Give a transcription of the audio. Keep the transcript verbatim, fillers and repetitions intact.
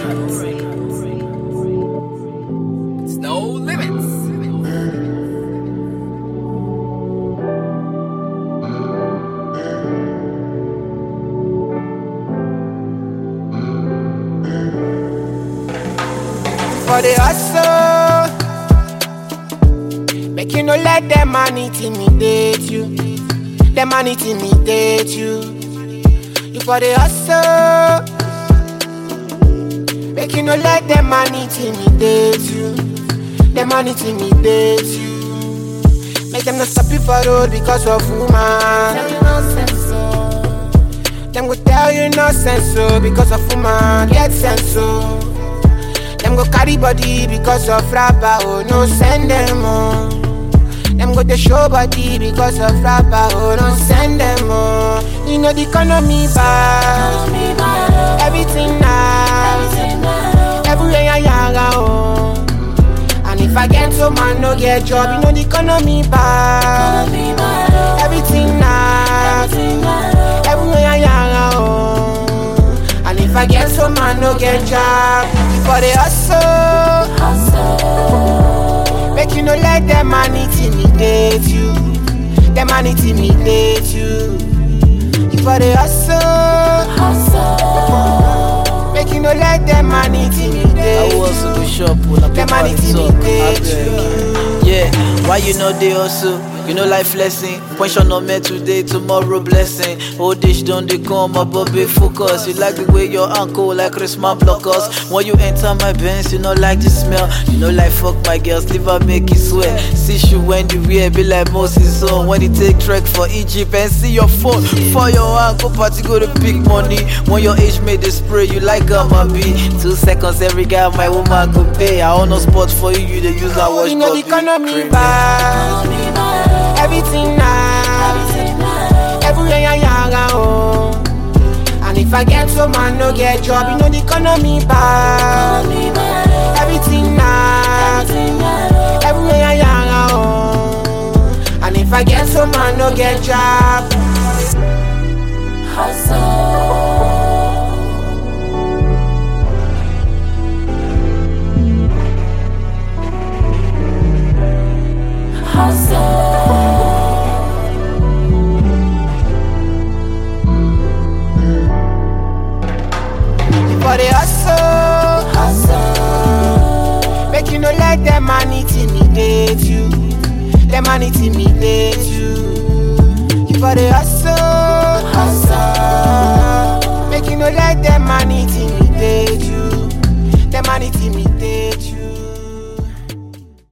It's no limits. For the hustle, make you no let them man intimidate you. Them man intimidate you. You for the hustle, make you no let them man intimidate you. Them man intimidate you. Make them not stop you for road because of woman. Tell you no sense so. Them go tell you no sense so because of woman. Get sense so. Them go carry body because of rapper, oh no send them oh. Them go to show body because of rapper, oh no send them oh. You know the economy bad, everything nice, everywhere I yaga oh. And if I get so man no get job, you know the economy bad, everything nice, everywhere I yaga oh. And if I get so man no get job, for the hustle, hustle. Make you no let them man intimidate you. Them man intimidate you. You for the hustle, hustle. Make you no let them man intimidate you. I was in the shop when I them man intimidate you. Yeah, why you know they also? You know life lesson. Question on me today, tomorrow blessing. Old dish don't they come up, but be focus. You like the way your uncle like Christmas blockers. When you enter my Benz, you know like the smell. You know like fuck my girls, leave her make it sweat. See you when you wear, be like Moses on. When you take trek for Egypt and see your phone. For your uncle party go to big money. When your age made the spray, you like Gamma B. Two seconds every guy my woman go pay. I own no spot for you, you the use I watch. You know the economy bad, everything nice, everywhere I yaga oh. And if I get so man no get job, you know the economy bad, everything nice, everywhere I yaga oh. And if I get so man no get job, hustle. For the hustle, hustle. Make you no let them man intimidate you. Them man intimidate you. You for the hustle, hustle. Make you no let them man intimidate you.